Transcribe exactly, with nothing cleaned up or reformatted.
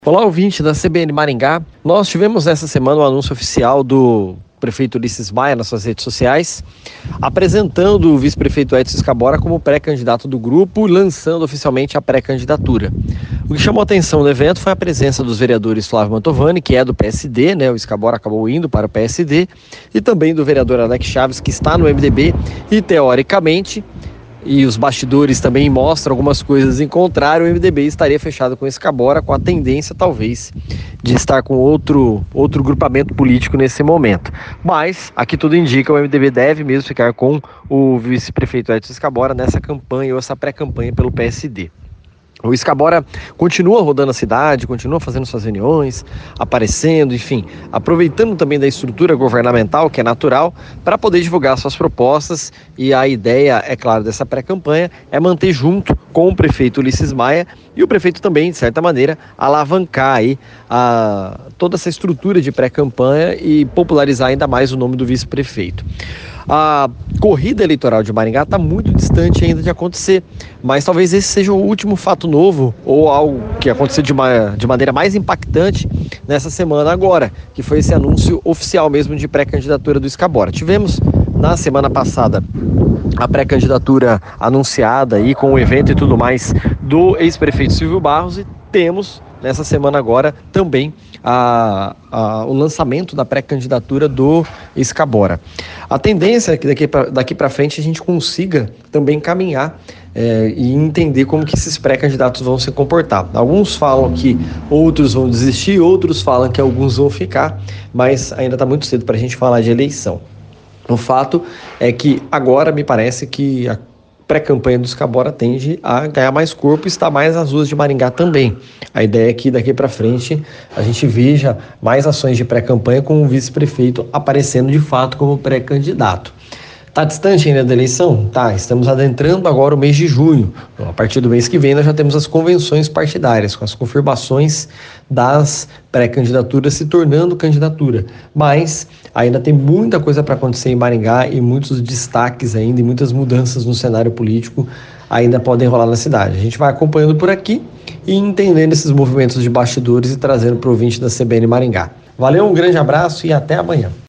Olá, ouvinte da C B N Maringá. Nós tivemos essa semana o anúncio oficial do prefeito Ulisses Maia nas suas redes sociais, apresentando o vice-prefeito Edson Scabora como pré-candidato do grupo e lançando oficialmente a pré-candidatura. O que chamou a atenção no evento foi a presença dos vereadores Flávio Mantovani, que é do P S D, né? O Scabora acabou indo para o P S D, e também do vereador Alex Chaves, que está no M D B e, teoricamente, e os bastidores também mostram algumas coisas em contrário, o M D B estaria fechado com Scabora, com a tendência, talvez, de estar com outro, outro grupamento político nesse momento. Mas, aqui tudo indica, o M D B deve mesmo ficar com o vice-prefeito Edson Scabora nessa campanha, ou essa pré-campanha pelo P S D. O Scabora continua rodando a cidade, continua fazendo suas reuniões, aparecendo, enfim, aproveitando também da estrutura governamental, que é natural, para poder divulgar suas propostas. E a ideia, é claro, dessa pré-campanha é manter junto com o prefeito Ulisses Maia e o prefeito também, de certa maneira, alavancar aí a, toda essa estrutura de pré-campanha e popularizar ainda mais o nome do vice-prefeito. A corrida eleitoral de Maringá está muito distante ainda de acontecer, mas talvez esse seja o último fato novo ou algo que aconteceu de, uma, de maneira mais impactante nessa semana agora, que foi esse anúncio oficial mesmo de pré-candidatura do Scabora. Tivemos na semana passada a pré-candidatura anunciada aí com o evento e tudo mais do ex-prefeito Silvio Barros, e temos nessa semana agora também a, a, o lançamento da pré-candidatura do Scabora. A tendência é que daqui para daqui para frente a gente consiga também caminhar é, e entender como que esses pré-candidatos vão se comportar. Alguns falam que outros vão desistir, outros falam que alguns vão ficar, mas ainda está muito cedo para a gente falar de eleição. O fato é que agora me parece que a pré-campanha do Scabora tende a ganhar mais corpo e está mais nas ruas de Maringá também. A ideia é que daqui para frente a gente veja mais ações de pré-campanha com o vice-prefeito aparecendo de fato como pré-candidato. Está distante ainda da eleição? Tá, estamos adentrando agora o mês de junho. Então, a partir do mês que vem nós já temos as convenções partidárias, com as confirmações das pré-candidaturas se tornando candidatura. Mas ainda tem muita coisa para acontecer em Maringá e muitos destaques ainda e muitas mudanças no cenário político ainda podem rolar na cidade. A gente vai acompanhando por aqui e entendendo esses movimentos de bastidores e trazendo para o ouvinte da C B N Maringá. Valeu, um grande abraço e até amanhã.